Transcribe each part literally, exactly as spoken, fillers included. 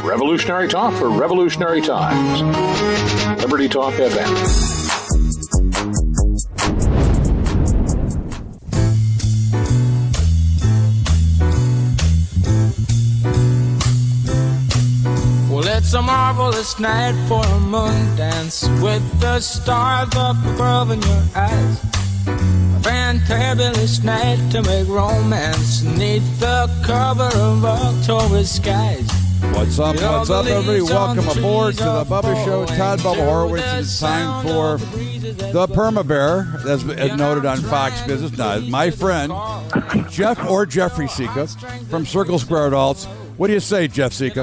Revolutionary talk for revolutionary times. Liberty Talk F M. Well, it's a marvelous night for a moon dance with the stars up above in your eyes. A fantabulous night to make romance neath the cover of October skies. What's up, what's up, everybody? Welcome aboard to the Bubba Show. Todd Bubba Horowitz. It's time for the Perma Bear, as noted on Fox Business. Now, my friend, Jeff or Jeffrey Sika from Circle Square Adults. What do you say, Jeff Sika?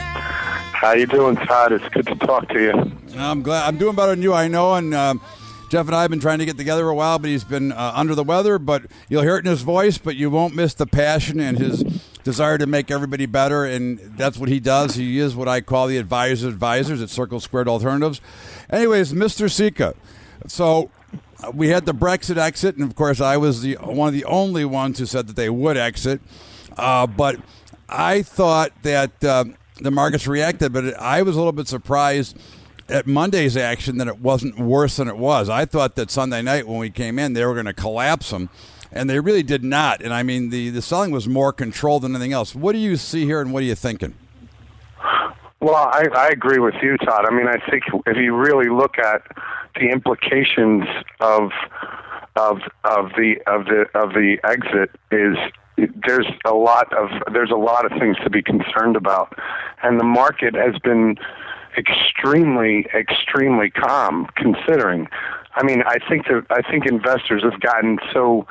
How you doing, Todd? It's good to talk to you. I'm glad. I'm doing better than you, I know, and um, Jeff and I have been trying to get together a while, but he's been uh, under the weather, but you'll hear it in his voice, but you won't miss the passion and his desire to make everybody better, and that's what he does. He is what I call the advisor advisors at Circle Squared Alternatives. Anyways, Mister Sika, so uh, we had the Brexit exit, and of course I was the one of the only ones who said that they would exit, uh, but I thought that uh, the markets reacted, but I was a little bit surprised at Monday's action that it wasn't worse than it was. I thought that Sunday night when we came in, they were going to collapse them. And they really did not. And, I mean, the, the selling was more controlled than anything else. What do you see here, and what are you thinking? Well, I, I agree with you, Todd. I mean, I think if you really look at the implications of of of the of the of the exit, is there's a lot of there's a lot of things to be concerned about, and the market has been extremely extremely calm considering. I mean, I think that I think investors have gotten so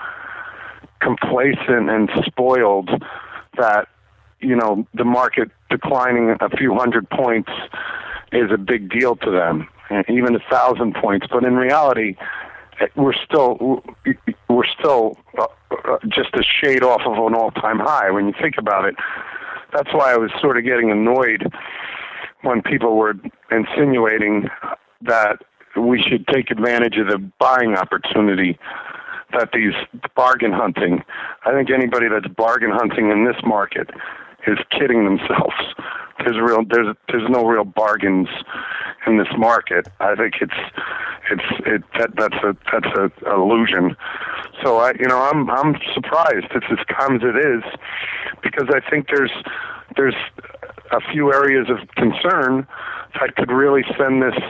complacent and spoiled that, you know, the market declining a few hundred points is a big deal to them, even a thousand points. But in reality, we're still we're still uh, just a shade off of an all-time high when you think about it. That's why I was sort of getting annoyed when people were insinuating that we should take advantage of the buying opportunity, that these bargain hunting. I think anybody that's bargain hunting in this market is kidding themselves. There's real there's there's no real bargains in this market. I think it's it's it that that's a that's a illusion. So I you know I'm I'm surprised it's as calm as it is, because I think there's there's a few areas of concern that could really send this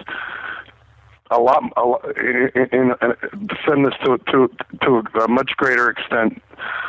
a lot, a lot in, in, in, send this to to to a much greater extent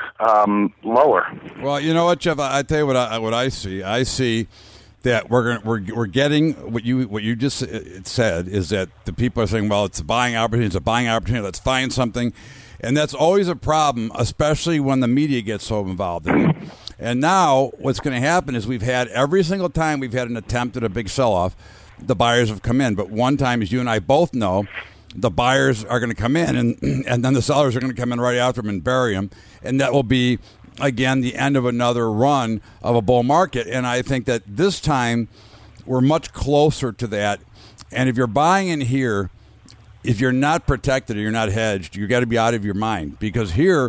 um, lower. Well, you know what, Jeff? I, I tell you what I what I see. I see that we're gonna, we're we're getting what you what you just said is that the people are saying, well, it's a buying opportunity, it's a buying opportunity. Let's find something, and that's always a problem, especially when the media gets so involved in it. And now what's going to happen is we've had every single time we've had an attempt at a big sell-off, the buyers have come in. But one time, as you and I both know, the buyers are going to come in, and and then the sellers are going to come in right after them and bury them. And that will be, again, the end of another run of a bull market. And I think that this time we're much closer to that. And if you're buying in here, if you're not protected or you're not hedged, you've got to be out of your mind. Because here,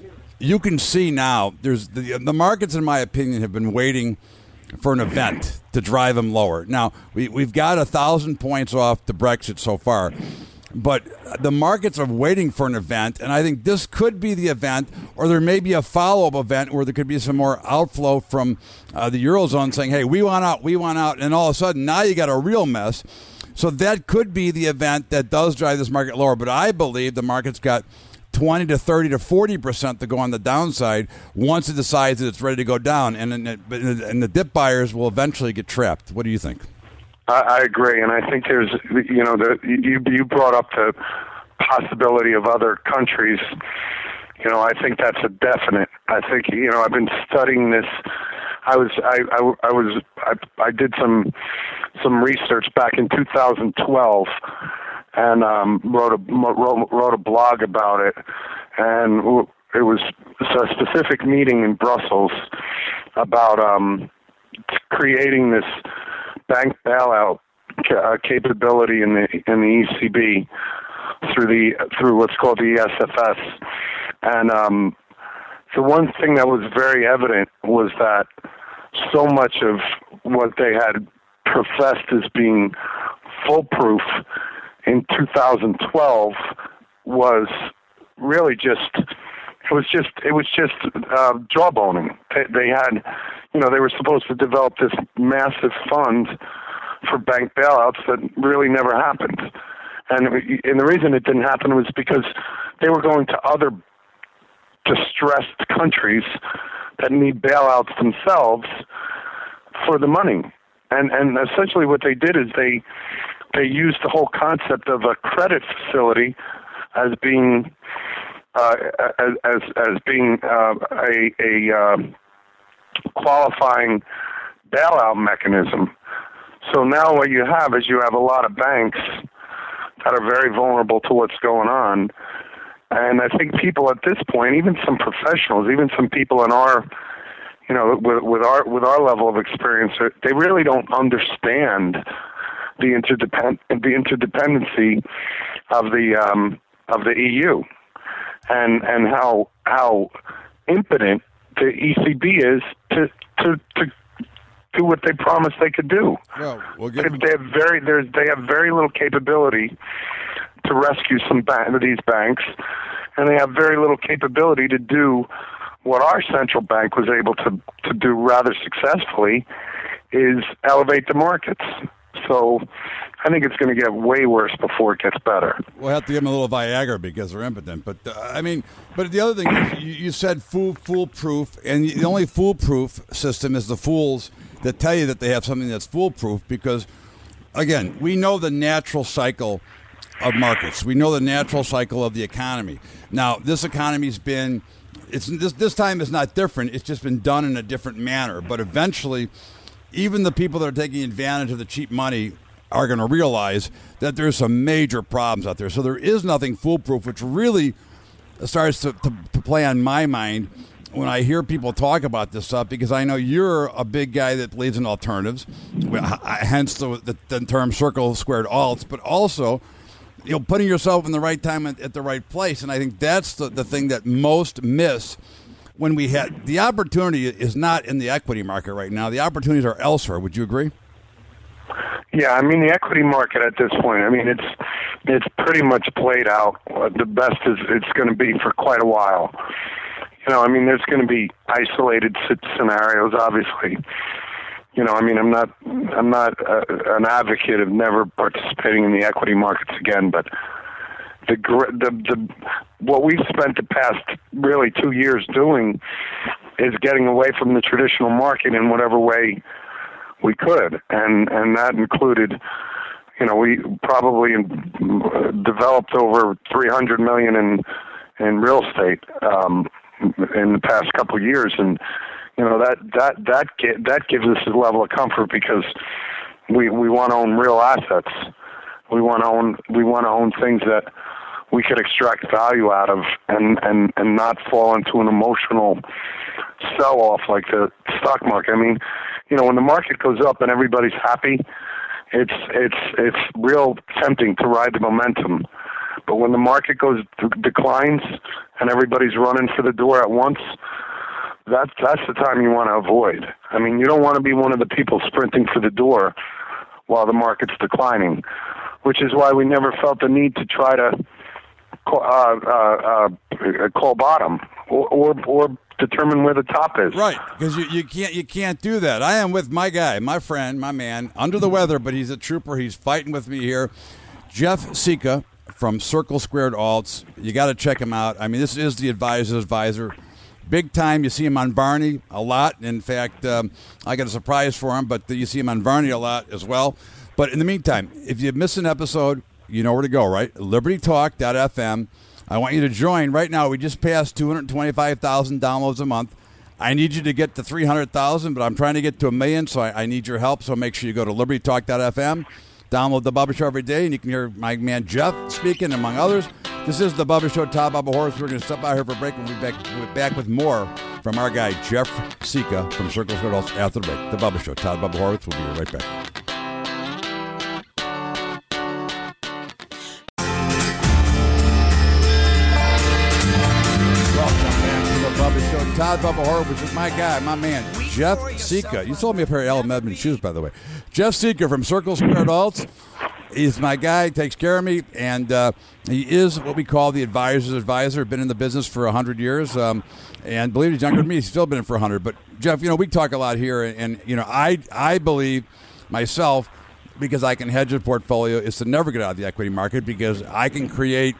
you can see now, there's the, the markets, in my opinion, have been waiting for an event to drive them lower. Now, we, we've got a thousand points off the Brexit so far, but the markets are waiting for an event, and I think this could be the event, or there may be a follow-up event where there could be some more outflow from uh, the Eurozone saying, hey, we want out, we want out, and all of a sudden, now you got a real mess. So that could be the event that does drive this market lower, but I believe the market's got twenty to thirty to forty percent to go on the downside once it decides that it's ready to go down, and and, and the dip buyers will eventually get trapped. What do you think? I, I agree, and I think there's, you know, the, you you brought up the possibility of other countries. You know, I think that's a definite. I think, you know, I've been studying this. I was I I, I was I, I did some some research back in two thousand twelve. And um, wrote a wrote, wrote a blog about it, and it was a specific meeting in Brussels about um, creating this bank bailout ca- capability in the in the E C B through the through what's called the E S F S. And um, the one thing that was very evident was that so much of what they had professed as being foolproof in two thousand twelve was really just it was just it was just uh, jawboning. They, they had, you know, they were supposed to develop this massive fund for bank bailouts that really never happened. And, and the reason it didn't happen was because they were going to other distressed countries that need bailouts themselves for the money. And and essentially what they did is they they used the whole concept of a credit facility as being uh, as, as as being uh, a a uh, qualifying bailout mechanism. So now what you have is you have a lot of banks that are very vulnerable to what's going on. And I think people at this point, even some professionals, even some people in our, you know, with, with our with our level of experience, they really don't understand the interdepend the interdependency of the um, of the E U, and and how how impotent the E C B is to to to do what they promised they could do. Well, we'll get they, they have very there's they have very little capability to rescue some ba- these banks, and they have very little capability to do what our central bank was able to to do rather successfully, is elevate the markets. So I think it's going to get way worse before it gets better. We'll have to give them a little Viagra because they're impotent. But uh, I mean, but the other thing is, you, you said fool foolproof, and the only foolproof system is the fools that tell you that they have something that's foolproof. Because again, we know the natural cycle of markets. We know the natural cycle of the economy. Now, this economy's been, it's this this time is not different. It's just been done in a different manner. But eventually, even the people that are taking advantage of the cheap money are going to realize that there's some major problems out there. So there is nothing foolproof, which really starts to, to, to play on my mind when I hear people talk about this stuff, because I know you're a big guy that believes in alternatives, hence the, the, the term circle squared alts, but also, you know, putting yourself in the right time at, at the right place. And I think that's the, the thing that most miss when we had the opportunity is not in the equity market right now. The opportunities are elsewhere. Would you agree? Yeah, I mean, the equity market at this point, I mean, it's it's pretty much played out. The best is it's going to be for quite a while. You know, I mean, there's going to be isolated scenarios, obviously. You know, I mean, I'm not I'm not uh, an advocate of never participating in the equity markets again, but the the the what we've spent the past really two years doing is getting away from the traditional market in whatever way we could, and and that included, you know, we probably developed over three hundred million in in real estate um, in the past couple of years, and you know that that that that gives us a level of comfort because we we want to own real assets. We want to own we want to own things that we could extract value out of, and and and not fall into an emotional sell off like the stock market. I mean, you know, when the market goes up and everybody's happy, it's it's it's real tempting to ride the momentum. But when the market goes declines and everybody's running for the door at once, that's that's the time you want to avoid. I mean, you don't want to be one of the people sprinting for the door while the market's declining, which is why we never felt the need to try to call, uh, uh, uh, call bottom or, or or determine where the top is. Right, because you, you can't you can't do that. I am with my guy, my friend, my man, under the weather, but he's a trooper. He's fighting with me here. Jeff Sika from Circle Squared Alts. You got to check him out. I mean, this is the advisor's advisor. Big time. You see him on Varney a lot. In fact, um, I got a surprise for him, but you see him on Varney a lot as well. But in the meantime, if you miss an episode, you know where to go, right? liberty talk dot f m. I want you to join. Right now, we just passed two hundred twenty-five thousand downloads a month. I need you to get to three hundred thousand, but I'm trying to get to a million, so I, I need your help. So make sure you go to liberty talk dot f m. Download The Bubba Show every day, and you can hear my man Jeff speaking, among others. This is The Bubba Show, Todd Bubba Horowitz. We're going to step out here for a break, and we'll be back, we'll be back with more from our guy, Jeff Sika from Circle Squared Alts after the break. The Bubba Show, Todd Bubba Horowitz. We'll be right back. Welcome back to The Bubba Show, Todd Bubba Horowitz with my guy, my man, Jeff Sika. You sold me a pair of Alan Edmonds shoes, by the way. Jeff Sika from Circle Square Adults. He's my guy, takes care of me, and uh, he is what we call the advisor's advisor. Been in the business for one hundred years, um, and believe it, he's younger than me. He's still been in for one hundred. But, Jeff, you know, we talk a lot here, and, and you know, I I believe myself, because I can hedge a portfolio, is to never get out of the equity market because I can create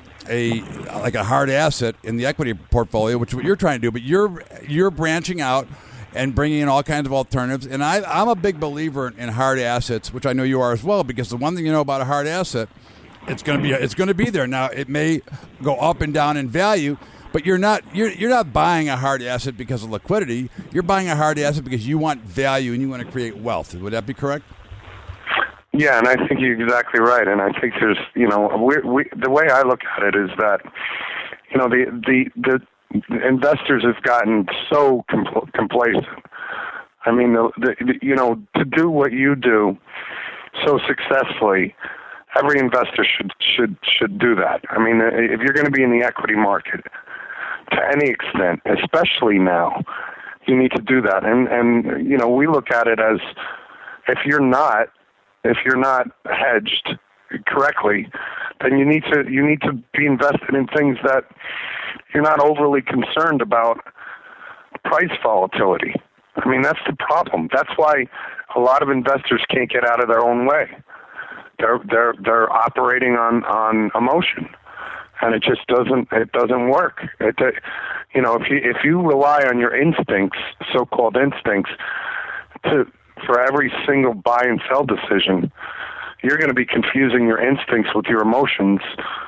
a like a hard asset in the equity portfolio, which is what you're trying to do. But you're you're branching out and bringing in all kinds of alternatives. And I, I'm a big believer in hard assets, which I know you are as well, because the one thing you know about a hard asset, it's going to be it's going to be there. Now, it may go up and down in value, but you're not you're you're not buying a hard asset because of liquidity. You're buying a hard asset because you want value and you want to create wealth. Would that be correct? Yeah, and I think you're exactly right. And I think there's, you know, we, we, the way I look at it is that, you know, the the, the investors have gotten so compl- complacent. I mean, the, the, you know, to do what you do so successfully, every investor should should should do that. I mean, if you're going to be in the equity market to any extent, especially now, you need to do that. And and you know, we look at it as if you're not. If you're not hedged correctly, then you need to you need to be invested in things that you're not overly concerned about price volatility. I mean, that's the problem. That's why a lot of investors can't get out of their own way. They're they're they're operating on, on emotion, and it just doesn't it doesn't work. It, you know, if you if you rely on your instincts, so-called instincts, to for every single buy and sell decision, you're going to be confusing your instincts with your emotions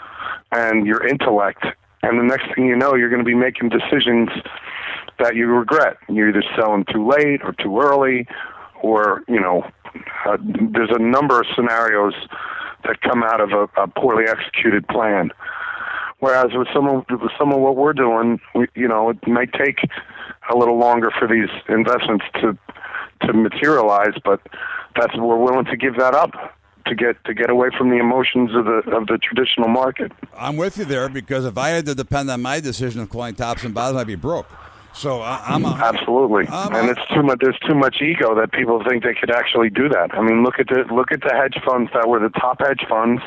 and your intellect. And the next thing you know, you're going to be making decisions that you regret. You're either selling too late or too early, or, you know, uh, there's a number of scenarios that come out of a, a poorly executed plan. Whereas with some of, with some of what we're doing, we, you know, it might take a little longer for these investments to to materialize, but that's we're willing to give that up to get to get away from the emotions of the of the traditional market. I'm with you there, because if I had to depend on my decision of calling tops and bottoms, I'd be broke. So I, I'm a, absolutely, I'm and a, it's too much. There's too much ego that people think they could actually do that. I mean, look at the look at the hedge funds that were the top hedge funds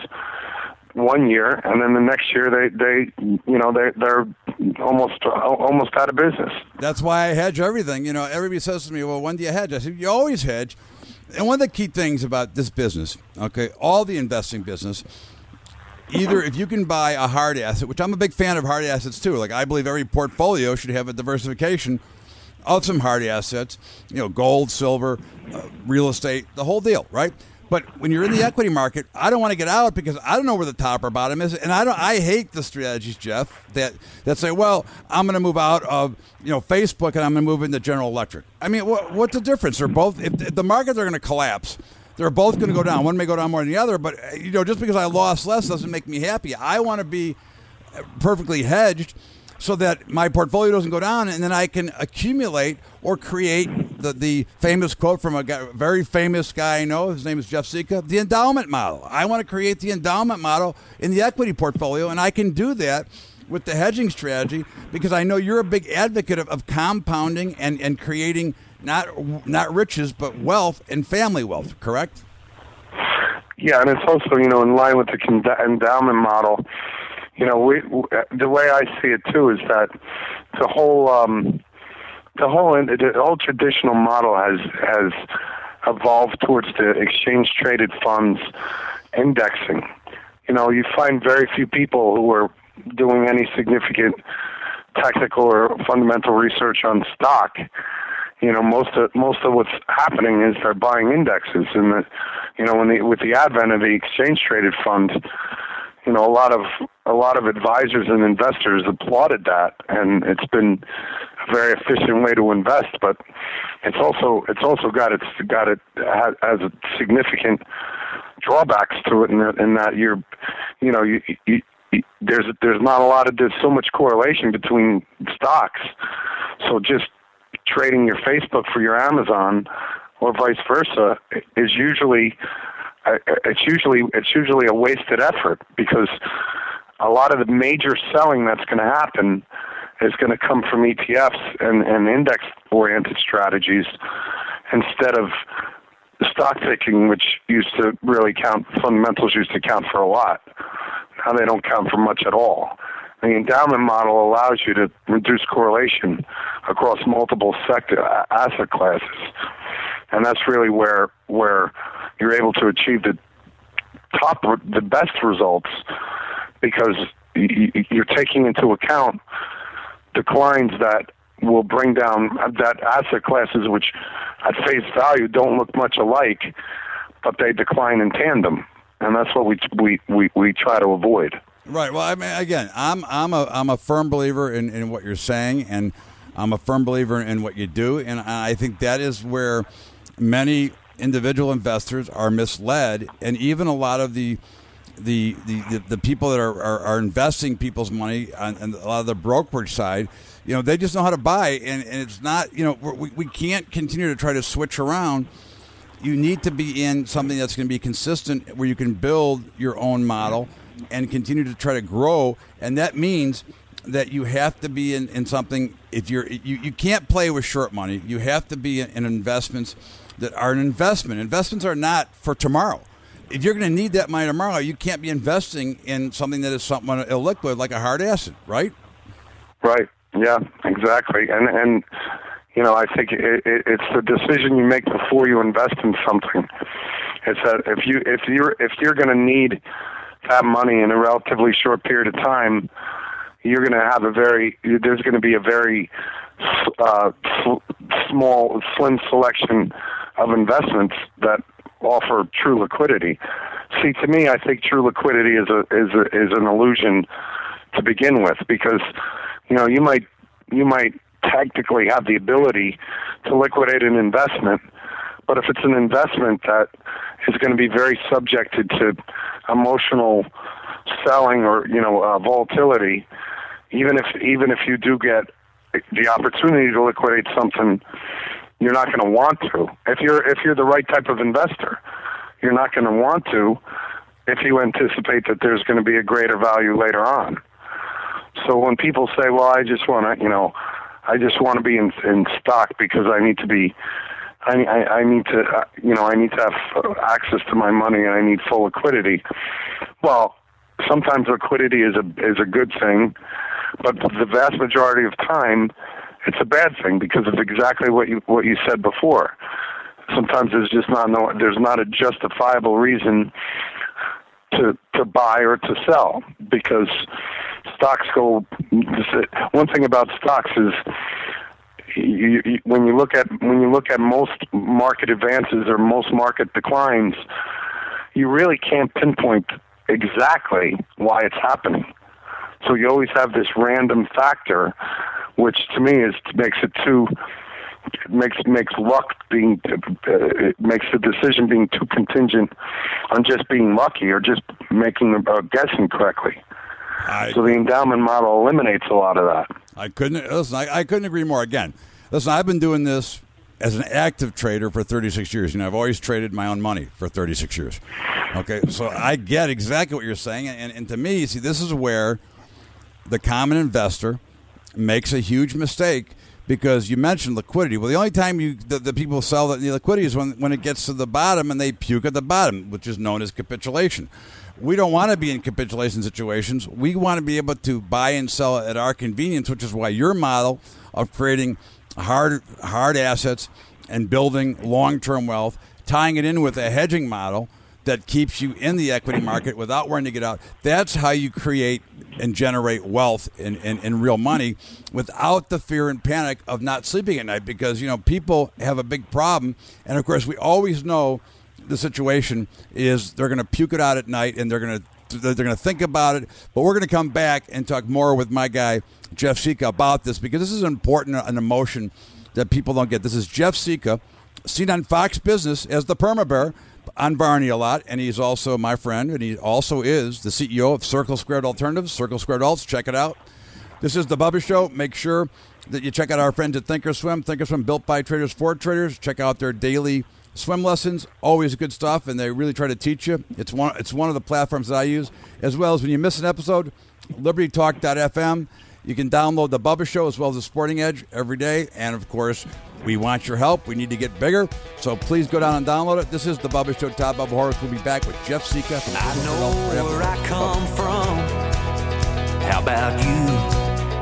one year, and then the next year they, they you know they they're almost almost out of business. That's why I hedge everything. You know, everybody says to me, "Well, when do you hedge?" I said, "You always hedge." And one of the key things about this business, okay, all the investing business, either if you can buy a hard asset, which I'm a big fan of hard assets too. Like, I believe every portfolio should have a diversification of some hard assets. You know, gold, silver, uh, real estate, the whole deal, right? But when you're in the equity market, I don't want to get out because I don't know where the top or bottom is, and I don't. I hate the strategies, Jeff, that that say, "Well, I'm going to move out of you know Facebook and I'm going to move into General Electric." I mean, what, what's the difference? They're both. If, if the markets are going to collapse, they're both going to go down. One may go down more than the other, but you know, just because I lost less doesn't make me happy. I want to be perfectly hedged, so that my portfolio doesn't go down, and then I can accumulate or create the, the famous quote from a guy, very famous guy I know, his name is Jeff Sika, the endowment model. I want to create the endowment model in the equity portfolio, and I can do that with the hedging strategy because I know you're a big advocate of, of compounding and, and creating not not riches, but wealth and family wealth, correct? Yeah, and it's also, you know, in line with the endowment model. You know, we, the way I see it too is that the whole um, the whole the whole traditional model has has evolved towards the exchange traded funds indexing. You know, you find very few people who are doing any significant technical or fundamental research on stock. You know, most of most of what's happening is they're buying indexes, and the, you know, when the, with the advent of the exchange traded funds, you know, a lot of a lot of advisors and investors applauded that, and it's been a very efficient way to invest. But it's also it's also got it's got it has, has a significant drawbacks to it, in that, in that you're, you know, you, you, you there's there's not a lot of there's so much correlation between stocks, so just trading your Facebook for your Amazon or vice versa is usually. It's usually it's usually a wasted effort, because a lot of the major selling that's going to happen is going to come from E T Fs and, and index-oriented strategies instead of stock picking, which used to really count, fundamentals used to count for a lot. Now they don't count for much at all. The endowment model allows you to reduce correlation across multiple sector asset classes, and that's really where where you're able to achieve the top, the best results, because you're taking into account declines that will bring down that asset classes, which at face value don't look much alike, but they decline in tandem, and that's what we we we, we try to avoid. Right. Well, I mean, again, I'm I'm a I'm a firm believer in, in what you're saying, and I'm a firm believer in what you do, and I think that is where many individual investors are misled, and even a lot of the the the, the, the people that are, are, are investing people's money on, on a lot of the brokerage side, you know, they just know how to buy, and, and it's not, you know, we we can't continue to try to switch around. You need to be in something that's going to be consistent, where you can build your own model and continue to try to grow, and that means that you have to be in, in something. If you're you, you can't play with short money. You have to be in, in investments that are an investment. Investments are not for tomorrow. If you're going to need that money tomorrow, you can't be investing in something that is somewhat illiquid, like a hard asset, right? Right. Yeah. Exactly. And and you know, I think it, it, it's the decision you make before you invest in something. It's that if you if you're if you're going to need that money in a relatively short period of time, you're going to have a very, there's going to be a very uh, small, slim selection of investments that offer true liquidity. See, to me, I think true liquidity is a is a, is an illusion to begin with, because you know you might you might technically have the ability to liquidate an investment, but if it's an investment that is going to be very subjected to emotional selling or you know uh, volatility, even if even if you do get the opportunity to liquidate something, you're not going to want to. If you're if you're the right type of investor, you're not going to want to if you anticipate that there's going to be a greater value later on. So when people say, "Well, I just want to," you know, I just want to be in, in stock because I need to be. I, I, I need to, uh, you know, I need to have access to my money and I need full liquidity. Well, sometimes liquidity is a is a good thing, but the vast majority of time, it's a bad thing because of exactly what you what you said before. Sometimes there's just not no there's not a justifiable reason to to buy or to sell, because stocks go. One thing about stocks is, You, you, when you look at when you look at most market advances or most market declines, you really can't pinpoint exactly why it's happening. So you always have this random factor, which to me is makes it too makes makes luck being uh, it makes the decision being too contingent on just being lucky or just making uh, guessing correctly. I, so the endowment model eliminates a lot of that. I couldn't listen. I, I couldn't agree more. Again, listen. I've been doing this as an active trader for thirty-six years. You know, I've always traded my own money for thirty-six years. Okay, so I get exactly what you're saying, and, and to me, see, this is where the common investor makes a huge mistake, because you mentioned liquidity. Well, the only time you the, the people sell the liquidity is when when it gets to the bottom and they puke at the bottom, which is known as capitulation. We don't want to be in capitulation situations. We want to be able to buy and sell at our convenience, which is why your model of creating hard hard assets and building long-term wealth, tying it in with a hedging model that keeps you in the equity market without wanting to get out. That's how you create and generate wealth in, in, in real money without the fear and panic of not sleeping at night, because, you know, people have a big problem. And, of course, we always know the situation is they're going to puke it out at night and they're going to they're going to think about it. But we're going to come back and talk more with my guy, Jeff Sika, about this, because this is an important an emotion that people don't get. This is Jeff Sika, seen on Fox Business as the Perma Bear on Barney a lot, and he's also my friend, and he also is the C E O of Circle Squared Alternatives, Circle Squared Alts. Check it out. This is the Bubba Show. Make sure that you check out our friends at Thinkorswim. Thinkorswim, built by traders for traders. Check out their daily swim lessons. Always good stuff, and they really try to teach you. It's one, it's one of the platforms that I use, as well as when you miss an episode, liberty talk dot f m. You can download the Bubba Show as well as the Sporting Edge every day. And, of course, we want your help. We need to get bigger. So please go down and download it. This is the Bubba Show. Todd Bubba Horwitz will be back with Jeff Sika. From I know where I come from. How about you?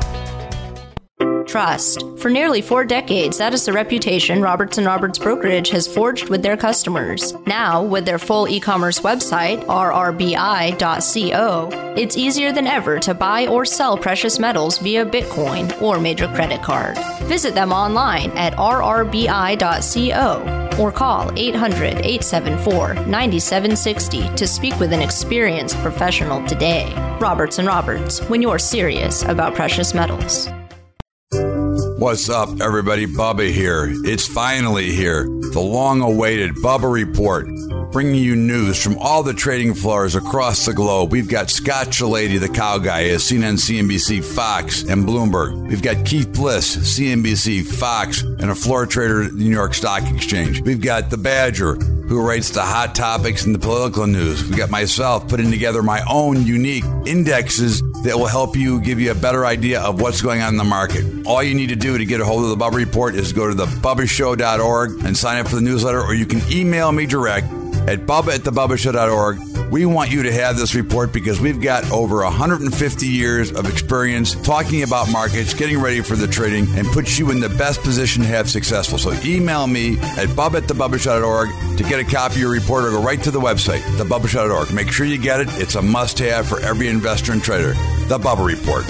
Trust. For nearly four decades, that is the reputation Roberts and Roberts Brokerage has forged with their customers. Now, with their full e-commerce website, r r b i dot co, it's easier than ever to buy or sell precious metals via Bitcoin or major credit card. Visit them online at r r b i dot co or call eight hundred, eight seven four, nine seven six zero to speak with an experienced professional today. Roberts and Roberts, when you're serious about precious metals. What's up, everybody? Bubba here. It's finally here. The long-awaited Bubba Report, bringing you news from all the trading floors across the globe. We've got Scott Shellady, the cow guy, at C N N, C N B C, Fox, and Bloomberg. We've got Keith Bliss, C N B C, Fox, and a floor trader at the New York Stock Exchange. We've got the Badger, who writes the hot topics and the political news. We've got myself putting together my own unique indexes that will help you, give you a better idea of what's going on in the market. All you need to do to get a hold of the Bubba Report is go to the bubba show dot org and sign up for the newsletter, or you can email me direct at bubba at the bubba show dot org. We want you to have this report because we've got over one hundred fifty years of experience talking about markets, getting ready for the trading, and puts you in the best position to have successful. So email me at bubba at the bubba show dot org to get a copy of your report, or go right to the website, the bubba show dot org. Make sure you get it. It's a must-have for every investor and trader. The Bubba Report.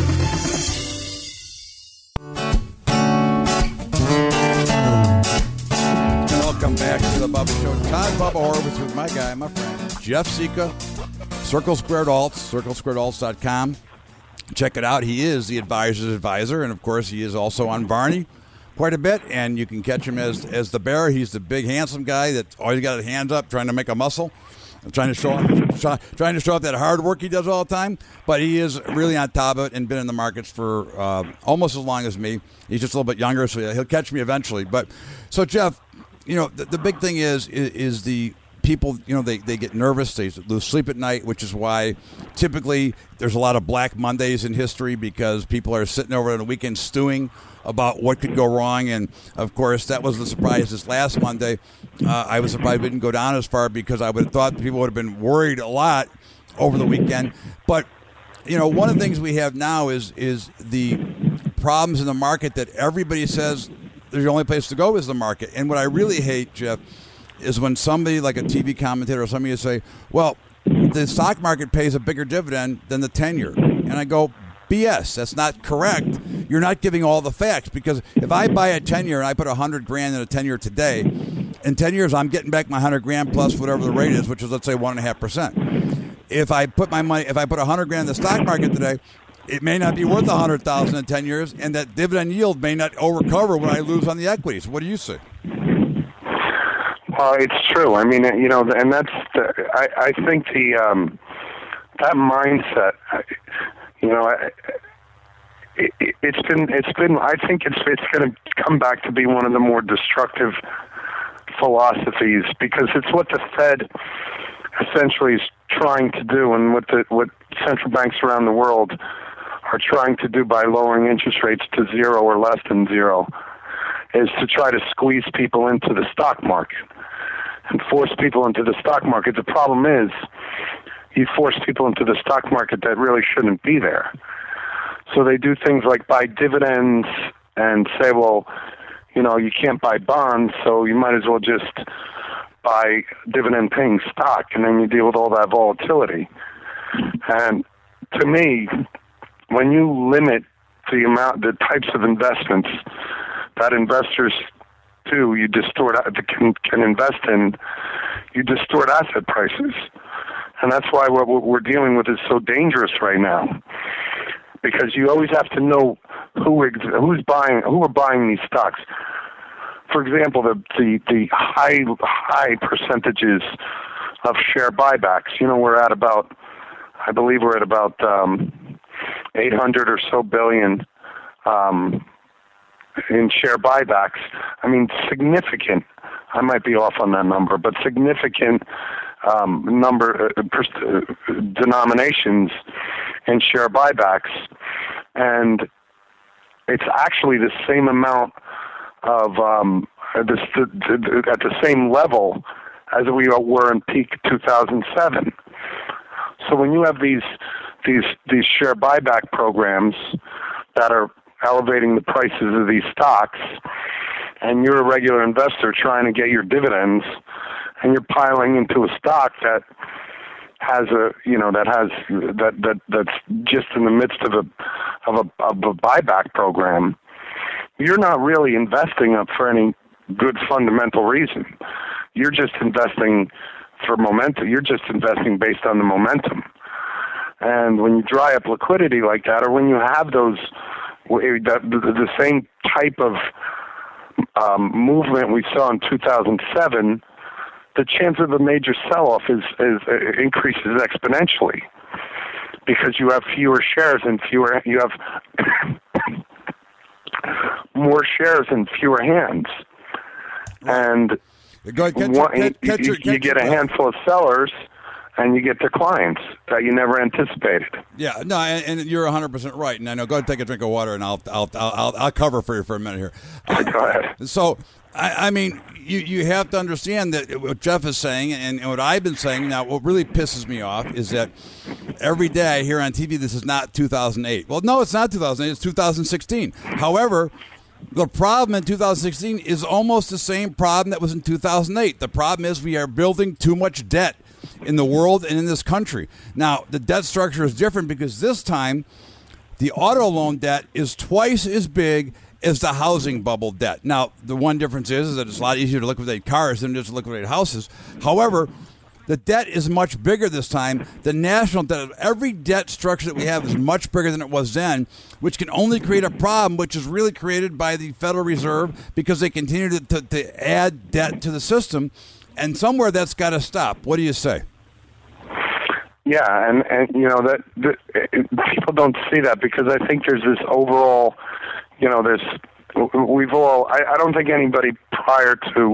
Welcome back to the Bubba Show. Todd Bubba Horwitz with my guy, my friend, Jeff Sika, Circle Squared Alts, circle squared alts dot com. Check it out. He is the advisor's advisor, and, of course, he is also on Barney quite a bit, and you can catch him as as the bear. He's the big, handsome guy that's always got his hands up trying to make a muscle, trying to show off, trying to show off that hard work he does all the time. But he is really on top of it and been in the markets for uh, almost as long as me. He's just a little bit younger, so he'll catch me eventually. But so, Jeff, you know, the, the big thing is, is is the people, you know, they, they get nervous, they lose sleep at night, which is why typically there's a lot of Black Mondays in history, because people are sitting over on the weekend stewing about what could go wrong. And, of course, that was the surprise this last Monday. Uh, I was surprised it didn't go down as far, because I would have thought people would have been worried a lot over the weekend. But, you know, one of the things we have now is is the problems in the market that everybody says the only place to go is the market. And what I really hate, Jeff, is when somebody like a T V commentator or somebody say, well, the stock market pays a bigger dividend than the ten-year. And I go, B S, that's not correct. You're not giving all the facts, because if I buy a ten-year and I put one hundred grand in a ten-year today, in ten years I'm getting back my one hundred grand plus whatever the rate is, which is, let's say, one point five percent. If I put my money, if I put one hundred grand in the stock market today, it may not be worth one hundred thousand in ten years, and that dividend yield may not overcover what I lose on the equities. What do you say? Well, it's true. I mean, you know, and that's the, I, I think the um, that mindset, you know, it, it, it's been it's been. I think it's it's going to come back to be one of the more destructive philosophies, because it's what the Fed essentially is trying to do, and what the what central banks around the world are trying to do by lowering interest rates to zero or less than zero, is to try to squeeze people into the stock market and force people into the stock market. The problem is you force people into the stock market that really shouldn't be there. So they do things like buy dividends and say, well, you know, you can't buy bonds, so you might as well just buy dividend-paying stock, and then you deal with all that volatility. And to me, when you limit the amount, the types of investments that investors do, you distort, can, can invest in, you distort asset prices. And that's why what we're dealing with is so dangerous right now, because you always have to know who who's buying, who are buying these stocks. For example, the the, the high high percentages of share buybacks. You know, we're at about, I believe we're at about um, eight hundred or so billion um, in share buybacks. I mean, significant. I might be off on that number, but significant um, number uh, per, uh, denominations in share buybacks. And it's actually the same amount of um, this, the, the, at the same level as we were in peak two thousand seven. So when you have these these these share buyback programs that are elevating the prices of these stocks, and you're a regular investor trying to get your dividends, and you're piling into a stock that has a you know that has that that that's just in the midst of a of a of a buyback program, you're not really investing up for any good fundamental reason. You're just investing for momentum. You're just investing based on the momentum. And when you dry up liquidity like that, or when you have those the, the, the same type of um, movement we saw in two thousand seven, the chance of a major sell-off is, is uh, increases exponentially because you have fewer shares and fewer you have more shares and fewer hands, and Go ahead, catch, one, catch, catch you, your, you catch get a your, handful of sellers, and you get declines that you never anticipated. Yeah, no, and, and you're one hundred percent right. And I know, go ahead and take a drink of water, and I'll I'll I'll, I'll cover for you for a minute here. Uh, go ahead. So, I, I mean, you, you have to understand that what Jeff is saying, and, and what I've been saying. Now, what really pisses me off is that every day I hear on T V, this is not two thousand eight. Well, no, it's not two thousand eight. It's two thousand sixteen. However, the problem in two thousand sixteen is almost the same problem that was in two thousand eight. The problem is we are building too much debt in the world and in this country. Now, the debt structure is different because this time the auto loan debt is twice as big as the housing bubble debt. Now, the one difference is, is that it's a lot easier to liquidate cars than just liquidate houses. However, the debt is much bigger this time. The national debt, every debt structure that we have is much bigger than it was then, which can only create a problem, which is really created by the Federal Reserve because they continue to, to, to add debt to the system. And somewhere that's got to stop. What do you say? Yeah, and, and you know, that, that it, people don't see that because I think there's this overall, you know, this, we've all, I, I don't think anybody prior to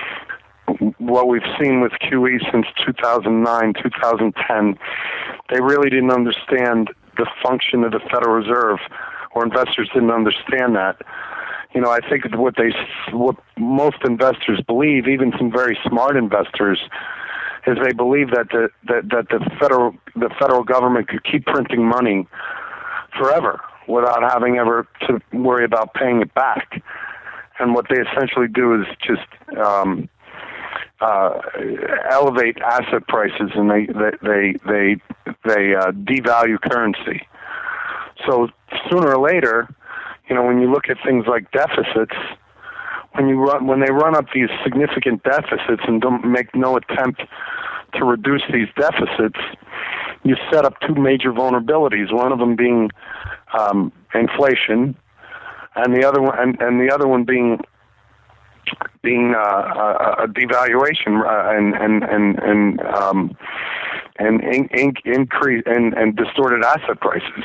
what we've seen with Q E since two thousand nine, two thousand ten, they really didn't understand the function of the Federal Reserve, or investors didn't understand that. You know, I think what they, what most investors believe, even some very smart investors, is they believe that the that, that the federal the federal government could keep printing money forever without having ever to worry about paying it back. And what they essentially do is just um, uh, elevate asset prices, and they they they they, they uh, devalue currency. So sooner or later, you know, when you look at things like deficits, when you run, when they run up these significant deficits and don't make no attempt to reduce these deficits, you set up two major vulnerabilities. One of them being um, inflation, and the other one, and, and the other one being being uh, a, a devaluation uh, and and and and um, and in, in, increase and, and distorted asset prices.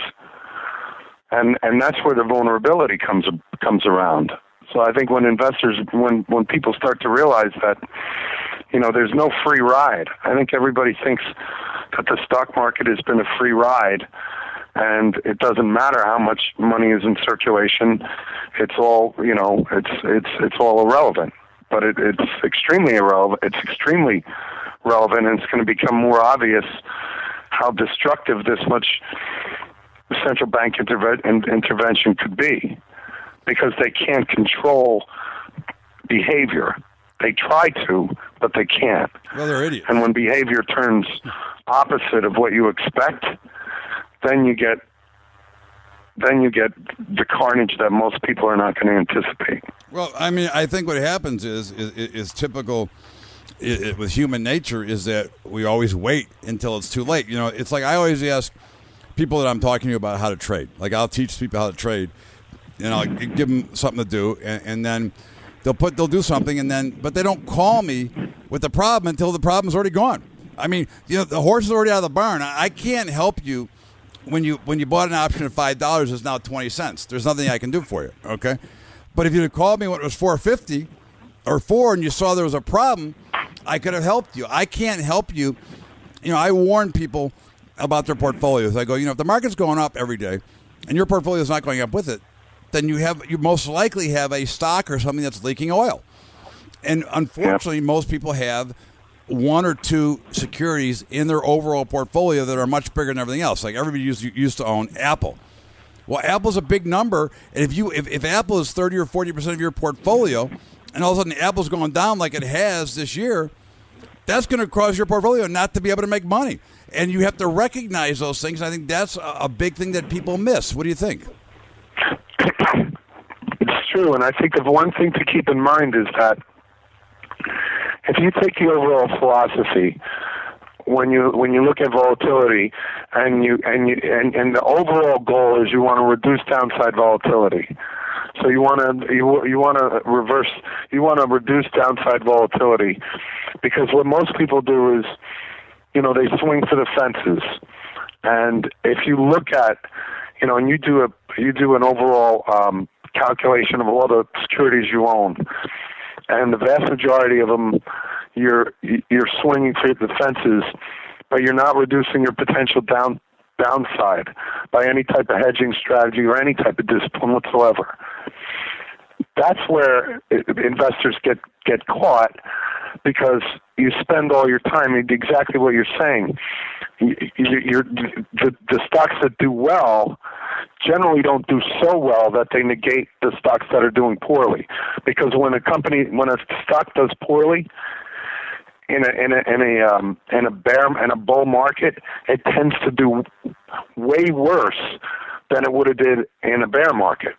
And and that's where the vulnerability comes comes around. So I think when investors, when when people start to realize that, you know, there's no free ride. I think everybody thinks that the stock market has been a free ride, and it doesn't matter how much money is in circulation. It's all, you know, it's it's it's all irrelevant. But it, it's extremely irrelevant. It's extremely relevant, and it's going to become more obvious how destructive this much central bank interve- intervention could be, because they can't control behavior. They try to, but they can't. Well, they're idiots. And when behavior turns opposite of what you expect, then you get then you get the carnage that most people are not going to anticipate. Well, I mean, I think what happens is is, is typical it, it, with human nature is that we always wait until it's too late. You know, it's like I always ask people that I'm talking to about how to trade. Like I'll teach people how to trade, and I'll give them something to do, and, and then they'll put they'll do something, and then but they don't call me with the problem until the problem's already gone. I mean, you know, the horse is already out of the barn. I, I can't help you when you when you bought an option at five dollars. It's now twenty cents. There's nothing I can do for you. Okay, but if you'd have called me when it was four fifty or four, and you saw there was a problem, I could have helped you. I can't help you. You know, I warn people about their portfolios. I go, you know, if the market's going up every day and your portfolio is not going up with it, then you have you most likely have a stock or something that's leaking oil. And unfortunately, yeah. most people have one or two securities in their overall portfolio that are much bigger than everything else. Like everybody used, used to own Apple. Well, Apple's a big number, and if you if, if Apple is thirty or forty percent of your portfolio, and all of a sudden Apple's going down like it has this year, that's going to cause your portfolio not to be able to make money. And you have to recognize those things. I think that's a big thing that people miss. What do you think? It's true, and I think the one thing to keep in mind is that if you take the overall philosophy, when you when you look at volatility, and you and you and, and the overall goal is you want to reduce downside volatility. So you want to you you want to reverse you want to reduce downside volatility, because what most people do is, you know, they swing for the fences. And if you look at, you know, and you do a you do an overall um, calculation of all the securities you own, and the vast majority of them, you're you're swinging for the fences, but you're not reducing your potential down downside by any type of hedging strategy or any type of discipline whatsoever. That's where investors get get caught, because you spend all your time exactly what you're saying. You're, the, the stocks that do well generally don't do so well that they negate the stocks that are doing poorly. Because when a company, when a stock does poorly in a in a in a um, in a bear in a bull market, it tends to do way worse than it would have did in a bear market.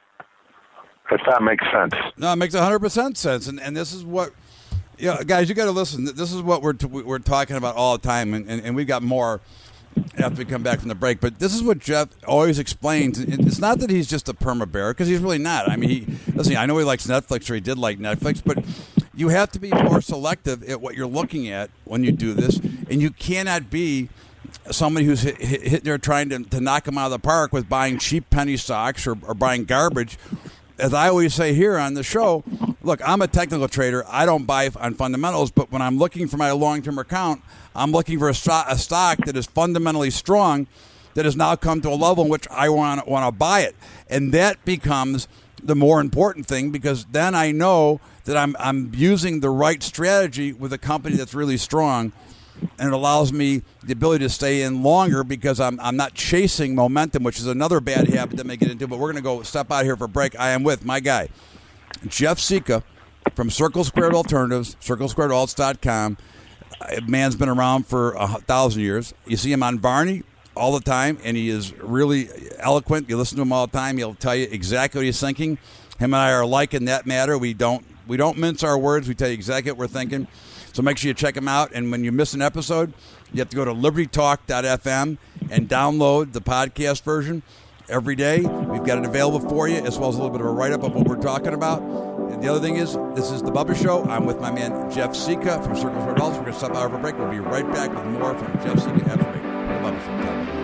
If that makes sense. No, it makes one hundred percent sense, and and this is what. Yeah, guys, you got to listen. This is what we're t- we're talking about all the time, and, and, and we've got more after we come back from the break. But this is what Jeff always explains. It's not that he's just a perma bear, because he's really not. I mean, he listen. I know he likes Netflix, or he did like Netflix, but you have to be more selective at what you're looking at when you do this, and you cannot be somebody who's hit, hit, hit there trying to, to knock them out of the park with buying cheap penny stocks or, or buying garbage. As I always say here on the show, look, I'm a technical trader. I don't buy on fundamentals, but when I'm looking for my long-term account, I'm looking for a, st- a stock that is fundamentally strong, that has now come to a level in which I want want to buy it, and that becomes the more important thing, because then I know that I'm I'm using the right strategy with a company that's really strong. And it allows me the ability to stay in longer, because I'm I'm not chasing momentum, which is another bad habit that may get into. But we're going to go step out here for a break. I am with my guy, Jeff Sika from Circle Squared Alternatives, circle squared alts dot com. Man's been around for a thousand years. You see him on Varney all the time, and he is really eloquent. You listen to him all the time. He'll tell you exactly what he's thinking. Him and I are alike in that matter. We don't we don't mince our words. We tell you exactly what we're thinking. So make sure you check them out. And when you miss an episode, you have to go to liberty talk dot f m and download the podcast version every day. We've got it available for you, as well as a little bit of a write-up of what we're talking about. And the other thing is, this is The Bubba Show. I'm with my man, Jeff Sika from Circle Squared Alts. We're going to step out for a break. We'll be right back with more from Jeff Sika after the break. The Bubba Show.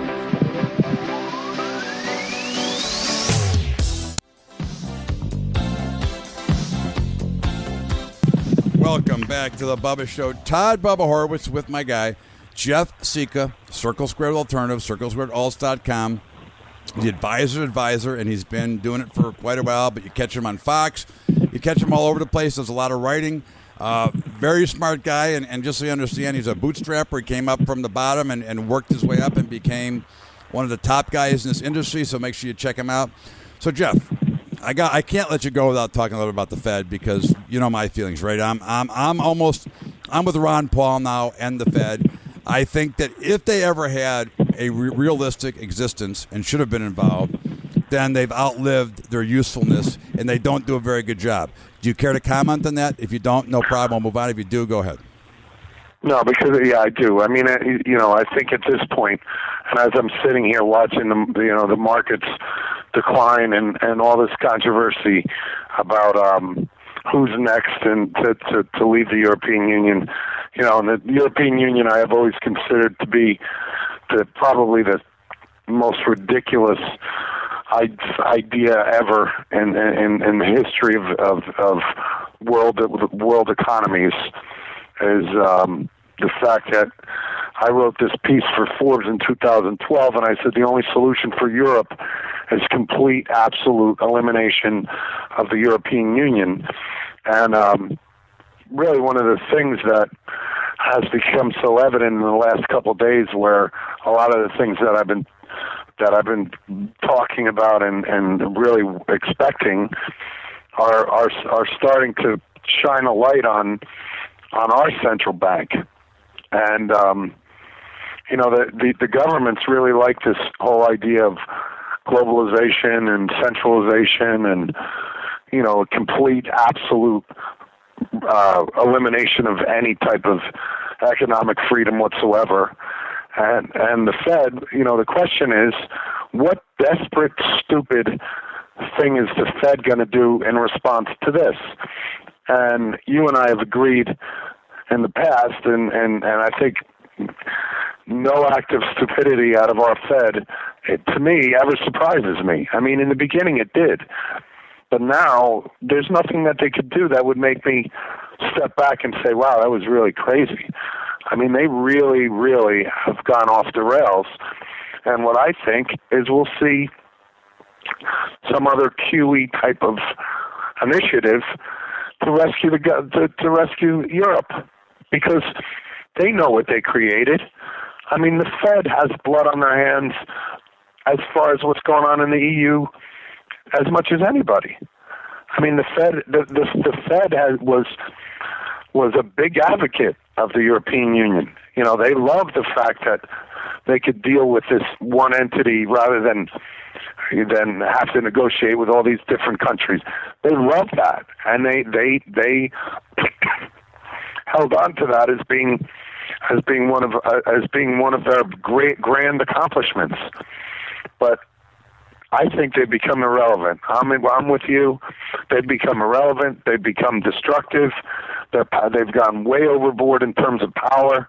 Welcome back to the Bubba Show. Todd Bubba Horwitz with my guy, Jeff Sika, Circle Squared Alternatives, circle squared alts dot com. The advisor advisor, and he's been doing it for quite a while, but you catch him on Fox. You catch him all over the place. Does a lot of writing. Uh, very smart guy, and, and just so you understand, he's a bootstrapper. He came up from the bottom and, and worked his way up and became one of the top guys in this industry, so make sure you check him out. So, Jeff, I got. I can't let you go without talking a little about the Fed, because you know my feelings, right? I'm I'm I'm almost I'm with Ron Paul now and the Fed. I think that if they ever had a re- realistic existence and should have been involved, then they've outlived their usefulness and they don't do a very good job. Do you care to comment on that? If you don't, no problem. We'll move on. If you do, go ahead. No, because yeah, I do. I mean, you know, I think at this point, and as I'm sitting here watching the you know the markets decline and, and all this controversy about um, who's next and to, to, to leave the European Union, you know, and the European Union I have always considered to be the probably the most ridiculous idea ever in in, in the history of, of, of world world economies. Is um, the fact that I wrote this piece for Forbes in two thousand twelve, and I said the only solution for Europe is complete, absolute elimination of the European Union. And um, really one of the things that has become so evident in the last couple of days, where a lot of the things that I've been that I've been talking about and, and really expecting are, are are starting to shine a light on on our central bank. And um, you know, the, the the governments really like this whole idea of globalization and centralization and, you know, complete, absolute uh, elimination of any type of economic freedom whatsoever. And and the Fed, you know, the question is, what desperate, stupid thing is the Fed going to do in response to this? And you and I have agreed in the past, and, and, and I think no act of stupidity out of our Fed, it, to me, ever surprises me. I mean, in the beginning it did. But now there's nothing that they could do that would make me step back and say, wow, that was really crazy. I mean, they really, really have gone off the rails. And what I think is we'll see some other Q E type of initiative to rescue the to, to rescue Europe, because they know what they created. I mean, the Fed has blood on their hands as far as what's going on in the E U as much as anybody. I mean, the Fed the the, the Fed has, was was a big advocate of the European Union. You know, they love the fact that they could deal with this one entity rather than than have to negotiate with all these different countries. They love that, and they they they held on to that as being as being one of uh, as being one of their great grand accomplishments. But I think they've become irrelevant. I'm I'm with you. They've become irrelevant. They've become destructive. They're, they've gone way overboard in terms of power,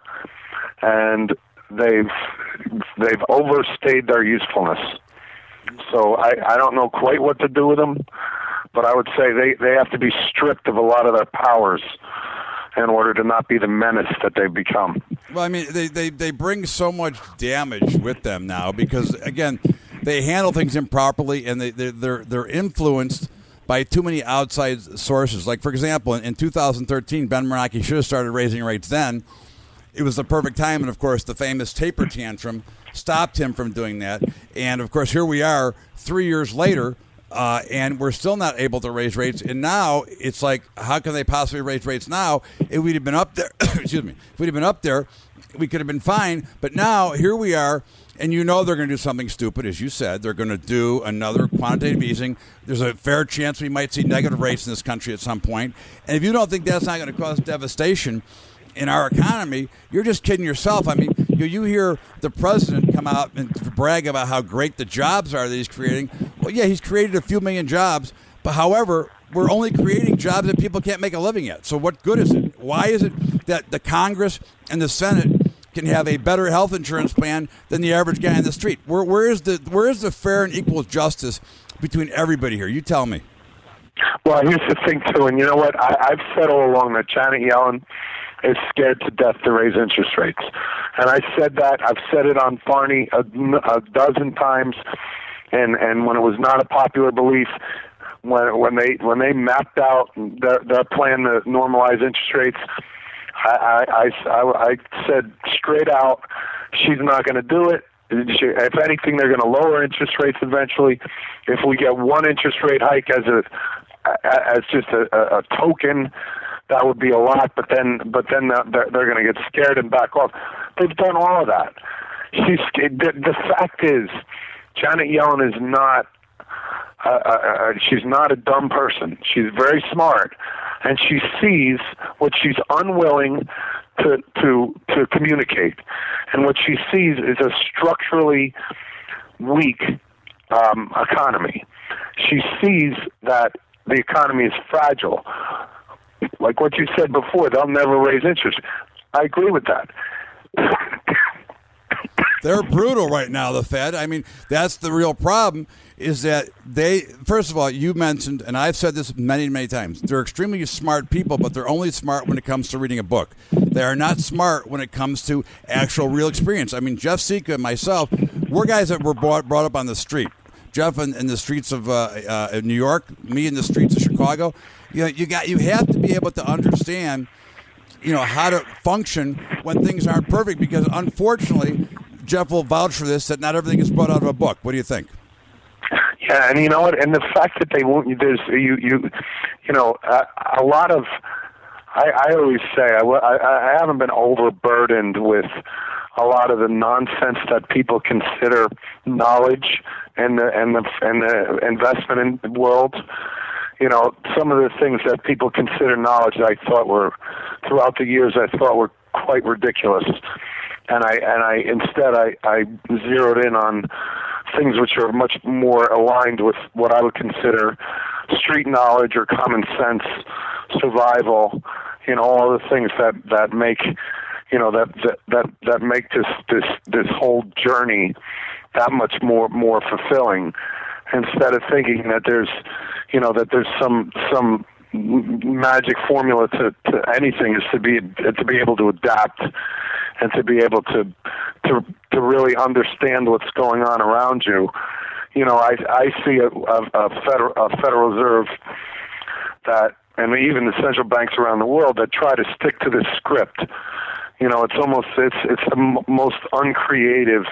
and they've they've overstayed their usefulness. So I, I don't know quite what to do with them, but I would say they, they have to be stripped of a lot of their powers in order to not be the menace that they've become. Well, I mean, they, they, they bring so much damage with them now because, again, they handle things improperly, and they, they're, they're, they're influenced by too many outside sources. Like, for example, in, in two thousand thirteen, Ben Bernanke should have started raising rates then. It was the perfect time, and, of course, the famous taper tantrum stopped him from doing that. And, of course, here we are three years later, uh, and we're still not able to raise rates. And now it's like, how can they possibly raise rates now? If we'd have been up there, excuse me, if we'd have been up there, we could have been fine. But now here we are, and you know they're going to do something stupid, as you said. They're going to do another quantitative easing. There's a fair chance we might see negative rates in this country at some point. And if you don't think that's not going to cause devastation in our economy, you're just kidding yourself. I mean, you, you hear the president come out and brag about how great the jobs are that he's creating. Well, yeah, he's created a few million jobs, but however, we're only creating jobs that people can't make a living at. So what good is it? Why is it that the Congress and the Senate can have a better health insurance plan than the average guy in the street? Where, where is the where is the fair and equal justice between everybody here? You tell me. Well, here's the thing, too, and you know what? I, I've said all along that Janet Yellen is scared to death to raise interest rates. And I said that. I've said it on Farney a, a dozen times, and, and when it was not a popular belief, when when they when they mapped out their, their plan to normalize interest rates, I, I, I, I said straight out, she's not going to do it. If anything, they're going to lower interest rates eventually. If we get one interest rate hike as a as just a, a, a token, that would be a lot, but then, but then they're, they're going to get scared and back off. They've done all of that. She's the, the fact is, Janet Yellen is not. Uh, uh, she's not a dumb person. She's very smart, and she sees what she's unwilling to to to communicate, and what she sees is a structurally weak um, economy. She sees that the economy is fragile. Like what you said before, they'll never raise interest. I agree with that. They're brutal right now, the Fed. I mean, that's the real problem, is that they, first of all, you mentioned, and I've said this many, many times, they're extremely smart people, but they're only smart when it comes to reading a book. They are not smart when it comes to actual real experience. I mean, Jeff Sika and myself, we're guys that were brought, brought up on the street. Jeff in, in the streets of uh, uh, New York, me in the streets of Chicago. You know, you got you have to be able to understand, you know, how to function when things aren't perfect. Because unfortunately, Jeff will vouch for this, that not everything is brought out of a book. What do you think? Yeah, and you know what? And the fact that they won't, there's you you, you know, a, a lot of. I, I always say I, I, I haven't been overburdened with a lot of the nonsense that people consider knowledge and the and the and the investment in world. You know, some of the things that people consider knowledge, I thought were throughout the years, I thought were quite ridiculous. And I and I instead I, I zeroed in on things which are much more aligned with what I would consider street knowledge or common sense, survival, you know, all the things that, that make, you know, that, that, that, that make this, this, this whole journey that much more, more fulfilling, instead of thinking that there's, you know, that there's some, some magic formula to, to anything, is to be, to be able to adapt and to be able to, to, to really understand what's going on around you. You know, I, I see a, a, a, federal, a Federal Reserve that, and even the central banks around the world, that try to stick to this script. You know, it's almost, it's, it's the m- most uncreative,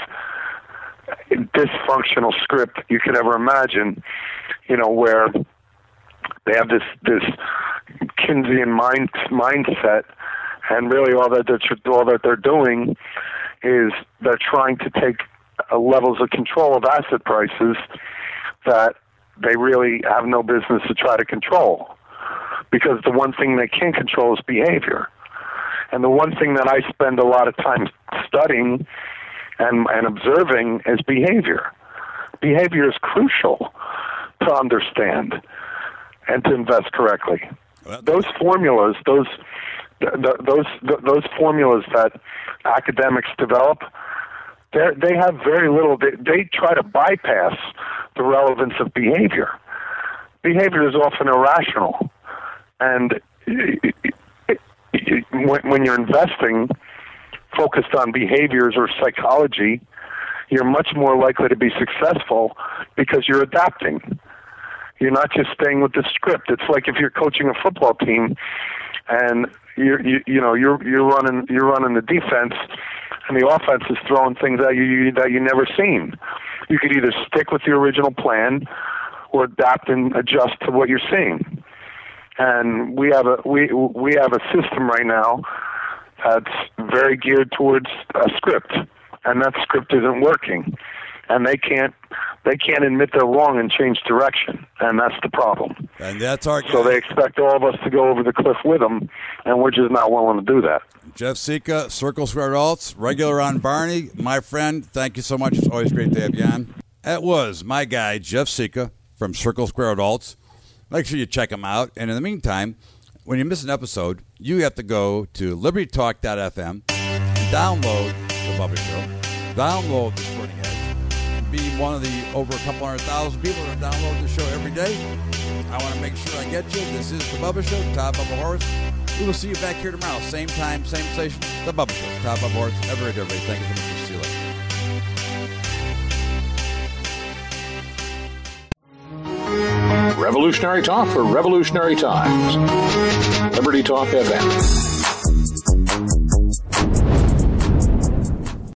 dysfunctional script you could ever imagine, you know, where they have this, this Keynesian mind, mindset, and really all that they're, all that they're doing is they're trying to take uh, levels of control of asset prices that they really have no business to try to control. Because the one thing they can't control is behavior. And the one thing that I spend a lot of time studying and, and observing is behavior. Behavior is crucial to understand and to invest correctly. Well, those formulas, those th- those th- those formulas that academics develop, they have very little. They, they try to bypass the relevance of behavior. Behavior is often irrational. And when you're investing focused on behaviors or psychology, you're much more likely to be successful because you're adapting. You're not just staying with the script. It's like if you're coaching a football team and you're, you you know you're you're running you're running the defense, and the offense is throwing things at you that you never seen. You could either stick with the original plan or adapt and adjust to what you're seeing. And we have a we we have a system right now that's very geared towards a script, and that script isn't working, and they can't they can't admit they're wrong and change direction, and that's the problem. And that's our so they expect all of us to go over the cliff with them, and we're just not willing to do that. Jeff Sika, Circle Squared Alts, regular on Barney, my friend. Thank you so much. It's always great to have you on. That was my guy Jeff Sika from Circle Squared Alts. Make sure you check them out. And in the meantime, when you miss an episode, you have to go to liberty talk dot f m and download The Bubba Show. Download The Sporting Edge. Be one of the over a couple hundred thousand people that download the show every day. I want to make sure I get you. This is The Bubba Show, Todd Bubba Horace. We will see you back here tomorrow. Same time, same station. The Bubba Show, Todd Bubba Horace. Have a great day, everybody. Thank you so much. We'll see you later. Revolutionary talk for revolutionary times. Liberty Talk F M.